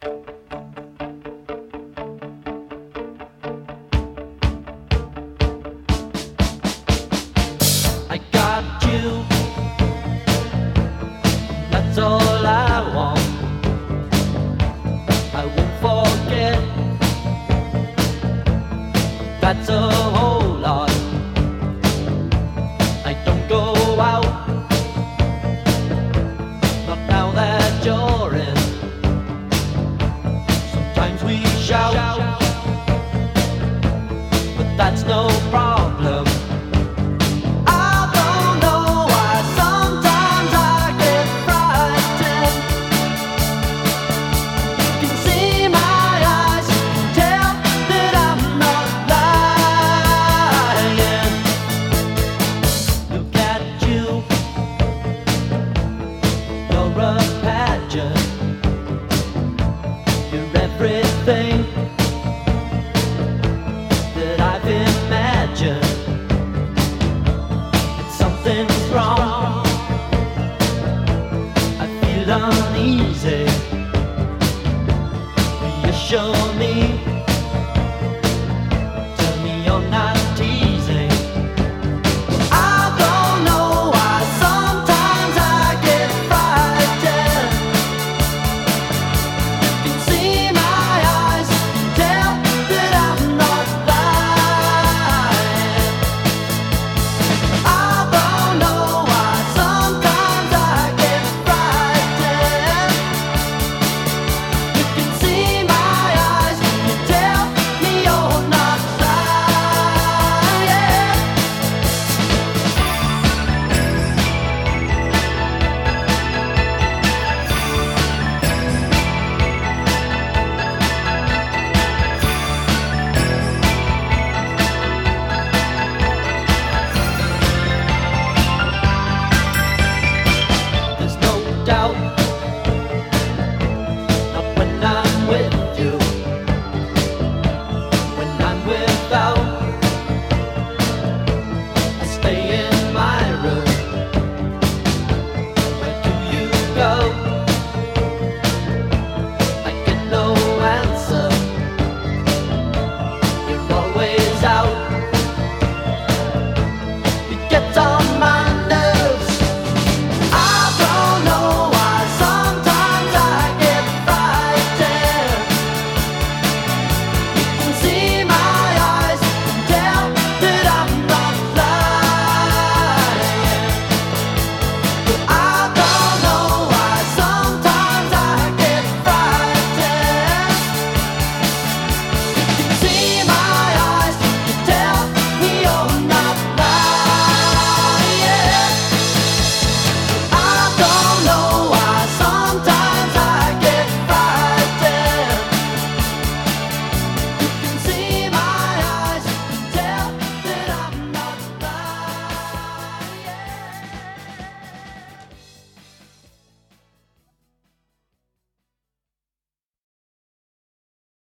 I got you, that's all I want. I won't forget, that's a whole lot. I don't go out, not now that you're in. Sometimes we shout, but that's no problem. Everything that I've imagined, and something's wrong. I feel uneasy. Reassure me.